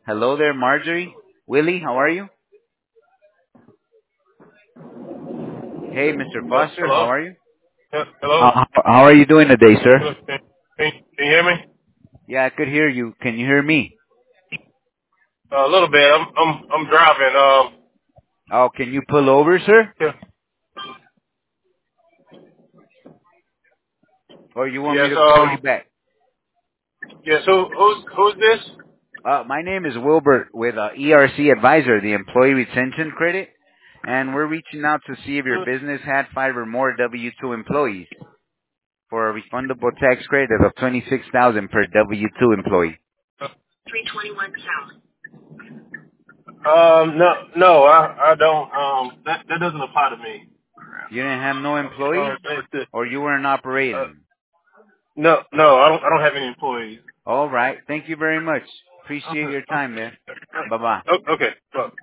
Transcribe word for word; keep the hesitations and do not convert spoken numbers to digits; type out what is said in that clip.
Hello there, Marjorie. Willie, how are you? Hey, mister Uh, Foster, how hello? are you? Uh, hello? How, how how are you doing today, sir? Hello? Can, can, can you hear me? Yeah, I could hear you. Can you hear me? Uh, a little bit. I'm I'm I'm driving. Um. Oh, can you pull over, sir? Yeah. Or you want me Yes. to call you Um. back? Yes. Who who's who's this? Uh, my name is Wilbert with uh, E R C Advisor, the Employee Retention Credit, and we're reaching out to see if your Hmm. business had five or more W two employees for a refundable tax credit of twenty-six thousand dollars per W two employee. Um. No. No. I I don't. Um. That that doesn't apply to me. You didn't have no Um. employees, it's the- or you weren't uh, operating? no. No. I don't. I don't have any employees. All right. Thank you very much. Okay. Appreciate your time there. Okay. Bye-bye. Oh, okay. Well,